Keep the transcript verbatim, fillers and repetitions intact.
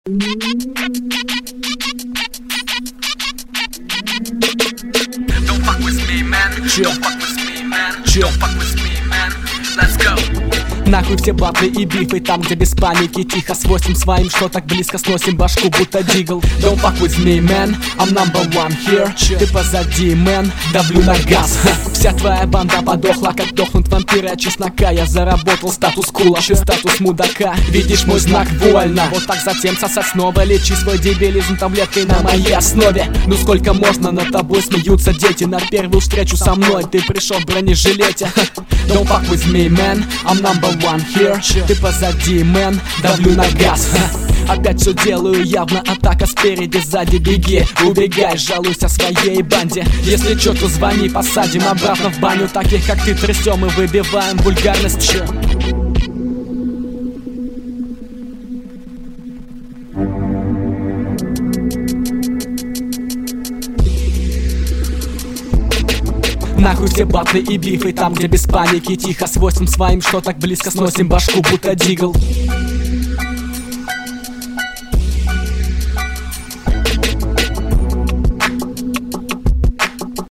Don't fuck with me, man. Don't fuck with me, man. Don't fuck with me, man. Let's go. Нахуй все батлы и бифы, там, где без паники. Тихо с восемь своим, что так близко сносим башку, будто дигл. Don't fuck with me, man, I'm number one here. Ты позади, man, давлю на газ. Вся твоя банда подохла, как дохнут вампиры от чеснока. Я заработал статус кула, ты статус мудака. Видишь мой знак, вуально. Вот так затем сосать снова. Лечи свой дебилизм таблеткой на моей основе. Ну сколько можно, над тобой смеются дети. На первую встречу со мной ты пришел в бронежилете. Don't fuck with me, man, I'm number one here. Ты позади, man, давлю на газ. Опять все делаю явно, атака спереди, сзади, беги. Убегай, жалуйся своей банде. Если чё, то звони, посадим обратно в баню. Таких как ты трясем и выбиваем вульгарность. Чё? Нахуй все батлы и бифы, там, где без паники. Тихо с восемь своим, что так близко сносим башку, будто дигл.